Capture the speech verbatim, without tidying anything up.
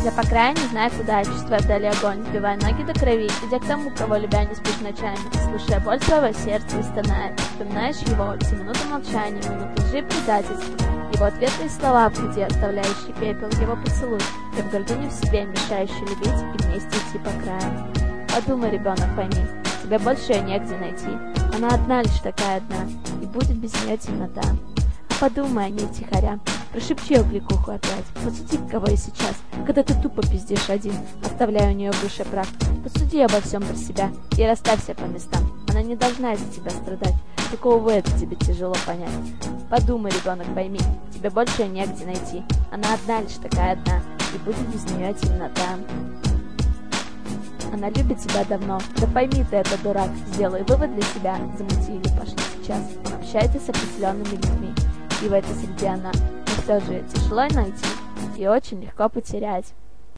Я по краю не знаю куда, чувствуя вдали огонь, сбивая ноги до крови, идя к тому, кого любя не спишь ночами, слушая боль своего сердца и стоная, вспоминаешь его, те минуты молчания, минуты лжи и предательств, его ответные слова в груди, оставляющие пепел, его поцелуй, и в гордыню в себе, мешающий любить и вместе идти по краю. Подумай, ребенок, пойми, тебе больше ее негде найти, она одна лишь такая одна, и будет без нее темнота. Подумай о ней тихоря, прошепчи ее кликуху опять, посуди, кого я сейчас, когда ты тупо пиздишь один, оставляя у нее в душе прах. Посуди обо всем про себя и расставься по местам, она не должна из-за тебя страдать, только, увы, это тебе тяжело понять. Подумай, ребенок, пойми, тебе больше ее негде найти, она одна лишь такая одна, и будет без нее темнота. Она любит тебя давно, да пойми ты это, дурак, сделай вывод для себя, замути или пошли сейчас, он общается с определенными людьми. И в этой среде она, но все же тяжело найти и очень легко потерять.